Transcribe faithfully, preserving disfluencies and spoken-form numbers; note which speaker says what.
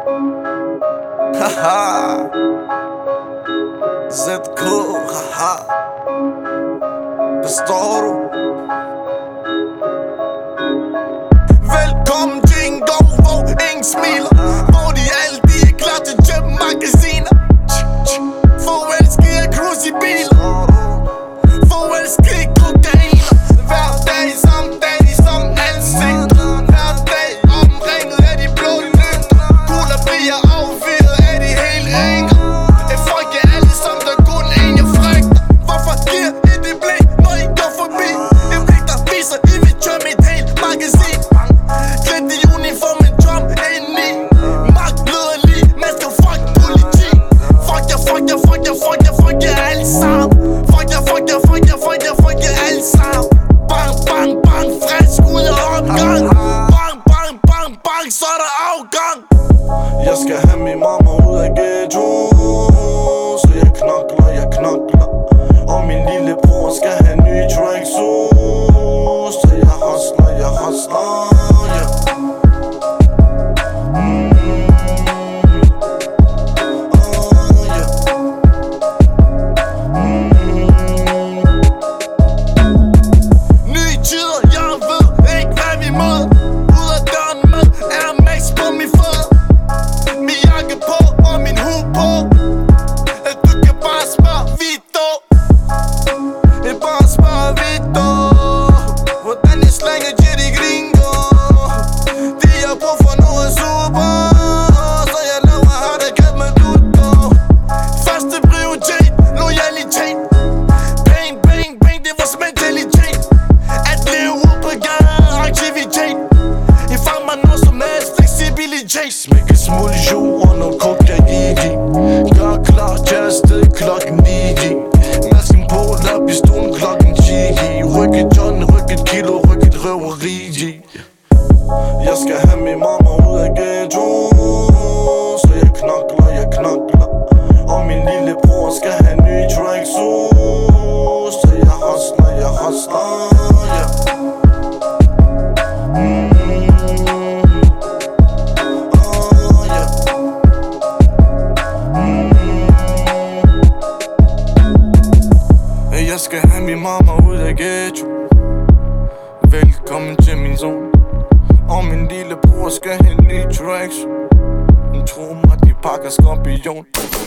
Speaker 1: Haha Z K, haha Forstår du? Velkommen til en gård, hvor ingen smiler, hvor de alle de er klar til at købe magasiner. Forelsket af crucibiler, forelsket i kokainer. Hver dag som dag, de som ansigter. Hver dag omringet af de blå lygter. Kugler bliver affyret af de hele ringer. Et folk er alle som der kun en jeg frygter. Hvorfor giver I det blik, når I går forbi? Et blik der viser, I vil køre mit helt magasin. Klædt i uniformen, drum indeni. Magtblødelig, man skal fuck politi. Fuck jer, fuck jer, fuck jer, fuck jer, fuck jer alle sammen. Fuck jer, fuck jer, fuck jer, fuck jer, fuck jer alle sammen. Bang, bang, bang, frisk ud af opgang. Bang, bang, bang, bang, så er der afgang. Jeg skal have min mamma ud af ghetto, så jeg knokler, jeg knokler. Og min lillebror skal have nye tracksuit, så jeg hustler, jeg hustler, yeah. Mm. Oh, yeah. Mm. Nye tider, jeg ved ikke hvad vi må. Ud af døren med Air Max på min fod, min jakke på og min hue på. At du kan bare spørge Vito, det er bare spørge Vito, hvordan jeg slænger til de gringo. De har brug for noget super, så jeg lover her der kan man ud på. Første prioritet, loyalitet. Penge, penge, penge, det er vores mentalitet. At leve ud på gaden, aktivitet. I fang mig noget som helst, fleksibilitet. Smæk en smule jord og noget kokain. Gør klar til afsted klokken ni. Masken på, lad pistolen klokken ti. Rykket John, rykket kilo, rykket røveri. Jeg skal have min mamma ud af ghetto, så jeg knokler, jeg knokler. Og min lillebror skal have nye tracksuit, så jeg hustler, jeg hustler, yeah. Mm. Oh, yeah. Mm. Jeg skal have min mamma ud af ghetto. Velkommen til min zone. Og min lillebror skal have nye tracks. Tro mig, de pakker skorpion.